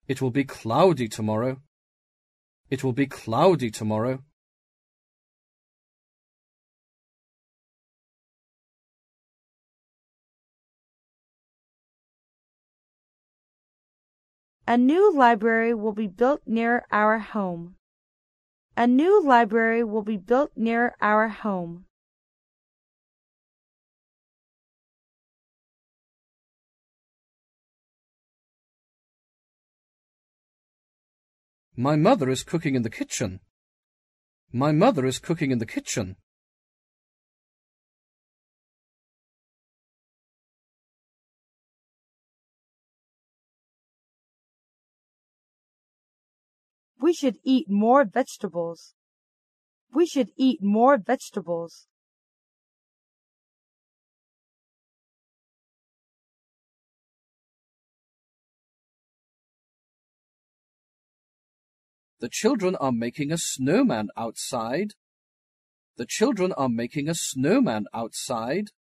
It will be cloudy tomorrow. It will be cloudy tomorrow. A new library will be built near our home. A new library will be built near our home. My mother is cooking in the kitchen. My mother is cooking in the kitchen. We should eat more vegetables. We should eat more vegetables. The children are making a snowman outside. The children are making a snowman outside.